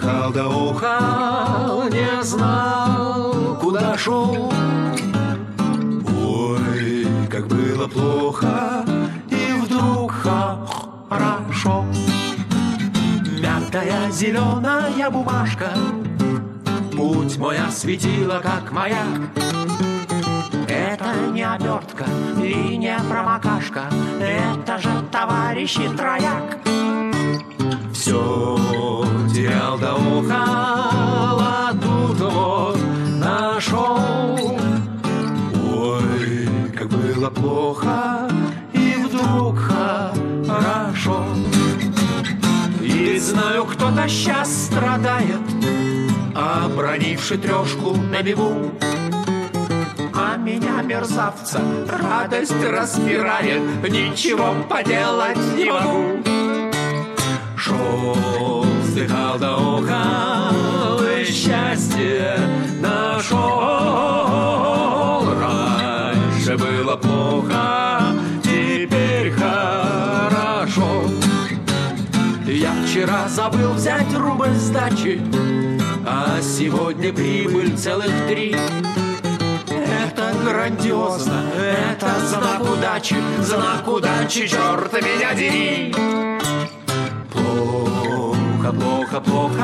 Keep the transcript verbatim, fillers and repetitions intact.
вздыхал да ухал, не знал, куда шел. Ой, как было плохо, и вдруг хорошо. Мятая зеленая бумажка, путь мой осветила, как маяк. Это не обертка и не промокашка, это же товарищи трояк. Все терял да ухал, а тут вот нашел. Ой, как было плохо, и вдруг хорошо. И знаю, кто-то сейчас страдает, обронивший трешку на бегу. А меня, мерзавца, радость распирает, ничего поделать не могу. Шел, вздыхал да ухал, и счастье нашел. Раньше было плохо, теперь хорошо. Я вчера забыл взять рубль сдачи, а сегодня прибыль целых три. Это грандиозно, это знак удачи, знак удачи, черт меня дери. Плохо, плохо, плохо